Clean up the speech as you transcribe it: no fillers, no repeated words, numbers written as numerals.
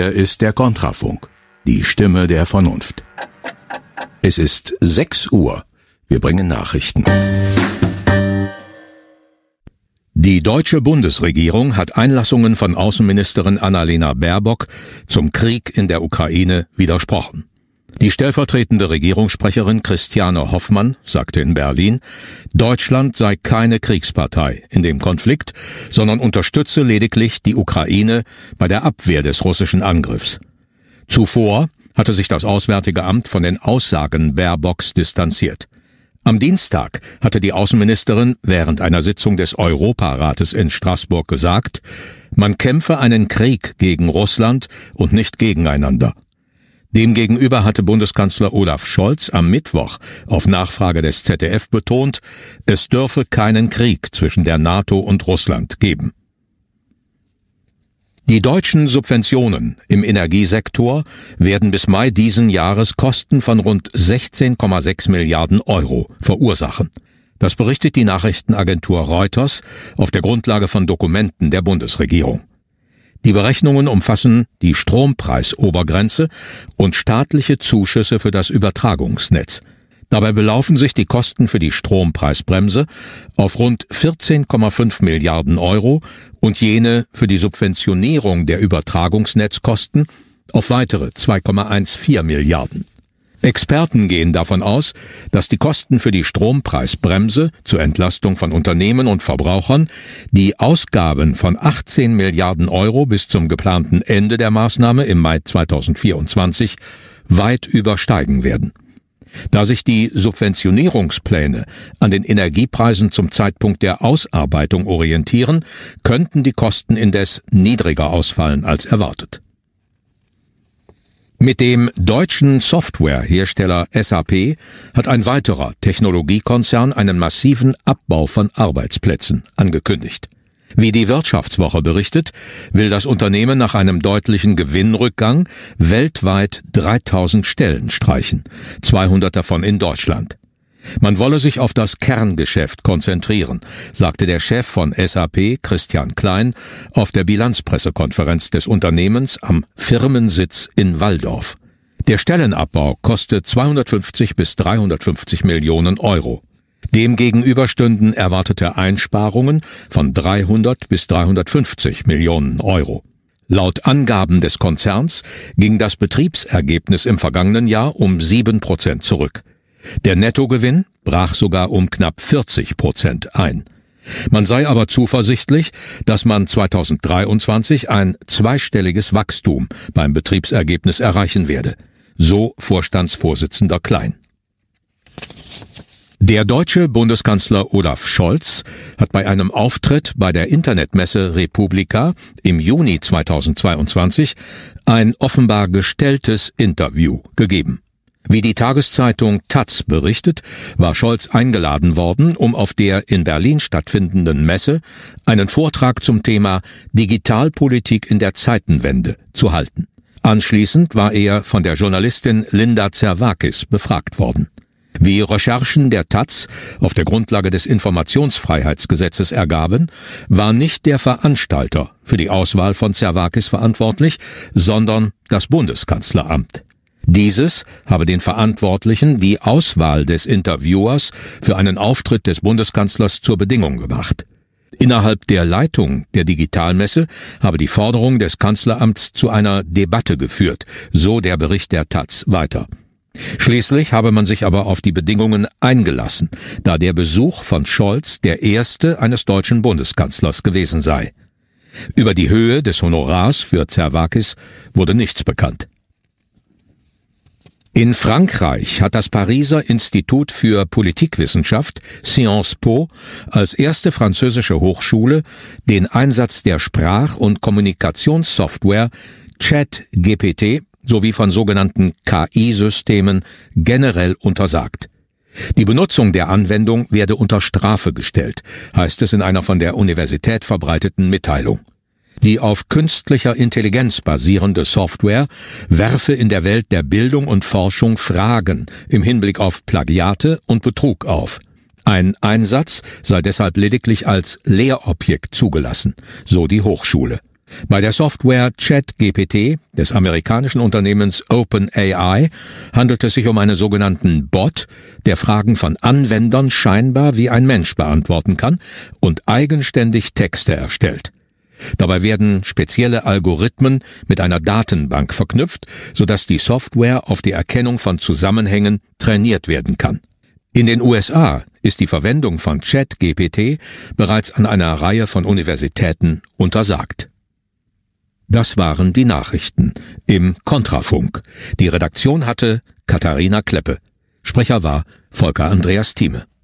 Hier ist der Kontrafunk, die Stimme der Vernunft. Es ist 6 Uhr. Wir bringen Nachrichten. Die deutsche Bundesregierung hat Einlassungen von Außenministerin Annalena Baerbock zum Krieg in der Ukraine widersprochen. Die stellvertretende Regierungssprecherin Christiane Hoffmann sagte in Berlin, Deutschland sei keine Kriegspartei in dem Konflikt, sondern unterstütze lediglich die Ukraine bei der Abwehr des russischen Angriffs. Zuvor hatte sich das Auswärtige Amt von den Aussagen Baerbocks distanziert. Am Dienstag hatte die Außenministerin während einer Sitzung des Europarates in Straßburg gesagt, man kämpfe einen Krieg gegen Russland und nicht gegeneinander. Demgegenüber hatte Bundeskanzler Olaf Scholz am Mittwoch auf Nachfrage des ZDF betont, es dürfe keinen Krieg zwischen der NATO und Russland geben. Die deutschen Subventionen im Energiesektor werden bis Mai diesen Jahres Kosten von rund 16,6 Milliarden Euro verursachen. Das berichtet die Nachrichtenagentur Reuters auf der Grundlage von Dokumenten der Bundesregierung. Die Berechnungen umfassen die Strompreisobergrenze und staatliche Zuschüsse für das Übertragungsnetz. Dabei belaufen sich die Kosten für die Strompreisbremse auf rund 14,5 Milliarden Euro und jene für die Subventionierung der Übertragungsnetzkosten auf weitere 2,14 Milliarden. Experten gehen davon aus, dass die Kosten für die Strompreisbremse zur Entlastung von Unternehmen und Verbrauchern die Ausgaben von 18 Milliarden Euro bis zum geplanten Ende der Maßnahme im Mai 2024 weit übersteigen werden. Da sich die Subventionierungspläne an den Energiepreisen zum Zeitpunkt der Ausarbeitung orientieren, könnten die Kosten indes niedriger ausfallen als erwartet. Mit dem deutschen Softwarehersteller SAP hat ein weiterer Technologiekonzern einen massiven Abbau von Arbeitsplätzen angekündigt. Wie die Wirtschaftswoche berichtet, will das Unternehmen nach einem deutlichen Gewinnrückgang weltweit 3000 Stellen streichen, 200 davon in Deutschland. Man wolle sich auf das Kerngeschäft konzentrieren, sagte der Chef von SAP, Christian Klein, auf der Bilanzpressekonferenz des Unternehmens am Firmensitz in Walldorf. Der Stellenabbau koste 250 bis 350 Millionen Euro. Demgegenüber stünden erwartete Einsparungen von 300 bis 350 Millionen Euro. Laut Angaben des Konzerns ging das Betriebsergebnis im vergangenen Jahr um 7% zurück. Der Nettogewinn brach sogar um knapp 40% ein. Man sei aber zuversichtlich, dass man 2023 ein zweistelliges Wachstum beim Betriebsergebnis erreichen werde, so Vorstandsvorsitzender Klein. Der deutsche Bundeskanzler Olaf Scholz hat bei einem Auftritt bei der Internetmesse Republika im Juni 2022 ein offenbar gestelltes Interview gegeben. Wie die Tageszeitung taz berichtet, war Scholz eingeladen worden, um auf der in Berlin stattfindenden Messe einen Vortrag zum Thema Digitalpolitik in der Zeitenwende zu halten. Anschließend war er von der Journalistin Linda Zerwakis befragt worden. Wie Recherchen der taz auf der Grundlage des Informationsfreiheitsgesetzes ergaben, war nicht der Veranstalter für die Auswahl von Zerwakis verantwortlich, sondern das Bundeskanzleramt. Dieses habe den Verantwortlichen die Auswahl des Interviewers für einen Auftritt des Bundeskanzlers zur Bedingung gemacht. Innerhalb der Leitung der Digitalmesse habe die Forderung des Kanzleramts zu einer Debatte geführt, so der Bericht der taz weiter. Schließlich habe man sich aber auf die Bedingungen eingelassen, da der Besuch von Scholz der erste eines deutschen Bundeskanzlers gewesen sei. Über die Höhe des Honorars für Zerwakis wurde nichts bekannt. In Frankreich hat das Pariser Institut für Politikwissenschaft Sciences Po als erste französische Hochschule den Einsatz der Sprach- und Kommunikationssoftware ChatGPT sowie von sogenannten KI-Systemen generell untersagt. Die Benutzung der Anwendung werde unter Strafe gestellt, heißt es in einer von der Universität verbreiteten Mitteilung. Die auf künstlicher Intelligenz basierende Software werfe in der Welt der Bildung und Forschung Fragen im Hinblick auf Plagiate und Betrug auf. Ein Einsatz sei deshalb lediglich als Lehrobjekt zugelassen, so die Hochschule. Bei der Software ChatGPT des amerikanischen Unternehmens OpenAI handelt es sich um einen sogenannten Bot, der Fragen von Anwendern scheinbar wie ein Mensch beantworten kann und eigenständig Texte erstellt. Dabei werden spezielle Algorithmen mit einer Datenbank verknüpft, sodass die Software auf die Erkennung von Zusammenhängen trainiert werden kann. In den USA ist die Verwendung von ChatGPT bereits an einer Reihe von Universitäten untersagt. Das waren die Nachrichten im Kontrafunk. Die Redaktion hatte Katharina Kleppe. Sprecher war Volker Andreas Thieme.